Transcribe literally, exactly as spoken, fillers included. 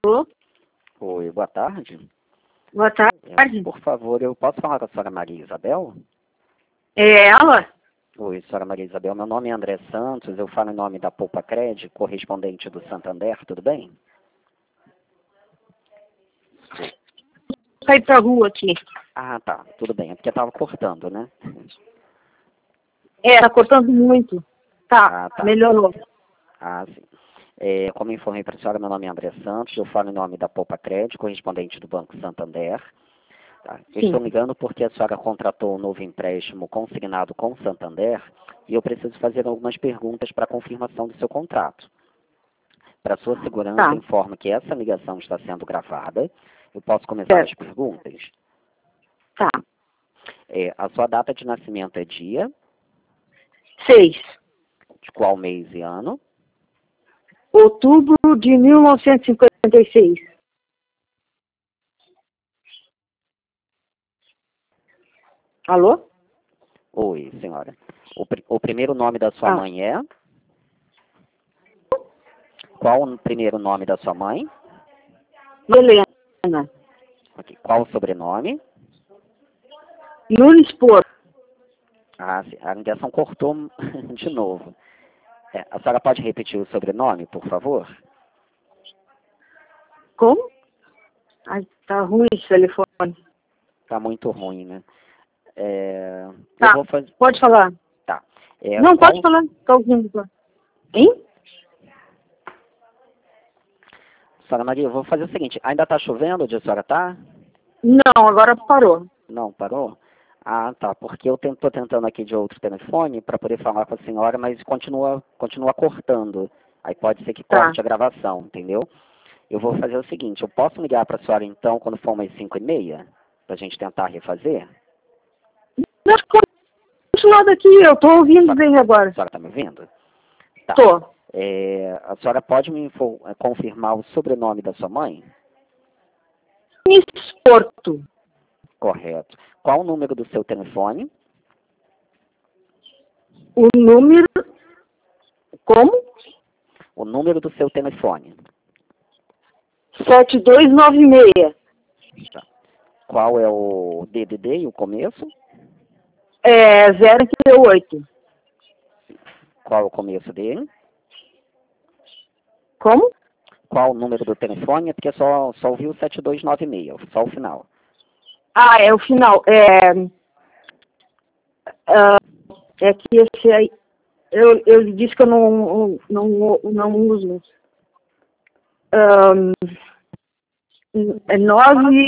Oi, boa tarde. Boa É, tarde. por favor, eu posso falar com a senhora Maria Isabel? É ela? Oi, senhora Maria Isabel, meu nome é André Santos, eu falo em nome da Poupa Cred, correspondente do Santander, tudo bem? Saí pra rua aqui. Ah, tá, tudo bem, é porque estava cortando, né? É, tá cortando muito. Tá, Ah, tá. melhorou. Ah, sim. É, como informei para a senhora, meu nome é André Santos, eu falo em nome da Poupa Cred, correspondente do Banco Santander. Tá? Eu Sim. estou ligando porque a senhora contratou um novo empréstimo consignado com o Santander e eu preciso fazer algumas perguntas para confirmação do seu contrato. Para sua segurança, Tá, informo que essa ligação está sendo gravada. Eu posso começar as certo. perguntas? Tá. É, a sua data de nascimento é dia, Seis. de qual mês e ano? Outubro de mil novecentos e cinquenta e seis. Alô? Oi, senhora. O, pri- o primeiro nome da sua Ah, mãe é? Qual o primeiro nome da sua mãe? Helena. Ok. Qual o sobrenome? Nunes Porto. Ah, sim. A ligação cortou de novo. É, a senhora pode repetir o sobrenome, por favor? Como? Ai, tá ruim esse telefone. Tá muito ruim, né? É, eu Tá, vou fazer. pode falar. Tá. É, Não, qual. pode falar. Tá ouvindo. Hein? Senhora Maria, eu vou fazer o seguinte. Ainda tá chovendo onde a senhora tá? Não, agora parou. Não, parou? Ah, tá. Porque eu estou tentando aqui de outro telefone para poder falar com a senhora, mas continua, continua cortando. Aí pode ser que Tá. corte a gravação, entendeu? Eu vou fazer o seguinte. Eu posso ligar para a senhora então quando for umas cinco e meia? Para a gente tentar refazer? Não, continuar daqui, eu tô A ouvindo senhora, bem agora. a senhora tá me ouvindo? Tá. Tô. É, a senhora pode me info- confirmar o sobrenome da sua mãe? Nunes Porto. Correto. Qual o número do seu telefone? O número. Como? O número do seu telefone. sete dois nove seis. Tá. Qual é o D D D e o começo? É zero oito. Qual é o começo dele? Como? Qual o número do telefone? É porque só, só ouviu o sete dois nove seis, só o final. Ah, é o final. É, ah, é que esse aí. Eu, eu disse que eu não, não, não uso. Um, é nove